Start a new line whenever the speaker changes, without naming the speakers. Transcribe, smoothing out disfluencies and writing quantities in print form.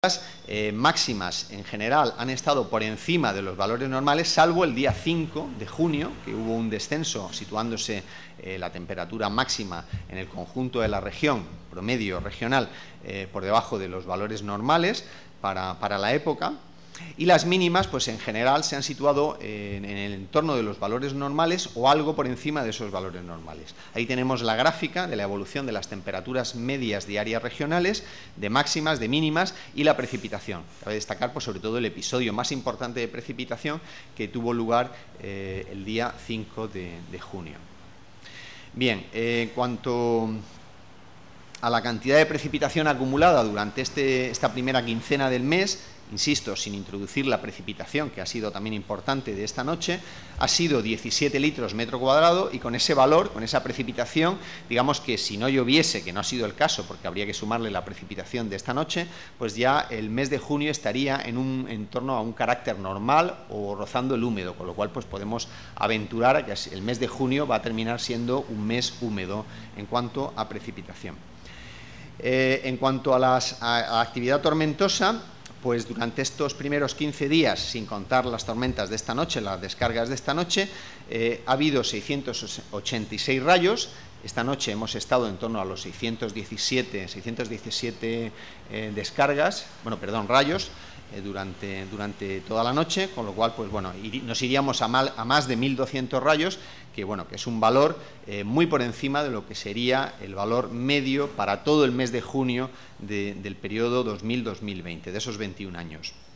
máximas en general han estado por encima de los valores normales, salvo el día 5 de junio, que hubo un descenso situándose la temperatura máxima en el conjunto de la región, promedio regional, por debajo de los valores normales para la época. Y las mínimas, pues en general se han situado en el entorno de los valores normales o algo por encima de esos valores normales. Ahí tenemos la gráfica de la evolución de las temperaturas medias diarias regionales, de máximas, de mínimas y la precipitación. Cabe destacar, pues, sobre todo el episodio más importante de precipitación que tuvo lugar el día 5 de junio. Bien, en cuanto a la cantidad de precipitación acumulada durante esta primera quincena del mes, insisto, sin introducir la precipitación, que ha sido también importante de esta noche, ha sido 17 litros metro cuadrado, y con ese valor, con esa precipitación, digamos que si no lloviese, que no ha sido el caso, porque habría que sumarle la precipitación de esta noche, pues ya el mes de junio estaría en torno a un carácter normal o rozando el húmedo, con lo cual pues podemos aventurar a que el mes de junio va a terminar siendo un mes húmedo en cuanto a precipitación. En cuanto a la actividad tormentosa, pues durante estos primeros 15 días, sin contar las tormentas de esta noche, las descargas de esta noche, ha habido 686 rayos. Esta noche hemos estado en torno a los 617 descargas, rayos, durante toda la noche, con lo cual, pues bueno, nos iríamos a más de 1.200 rayos, que bueno, que es un valor muy por encima de lo que sería el valor medio para todo el mes de junio del periodo 2000-2020, de esos 21 años.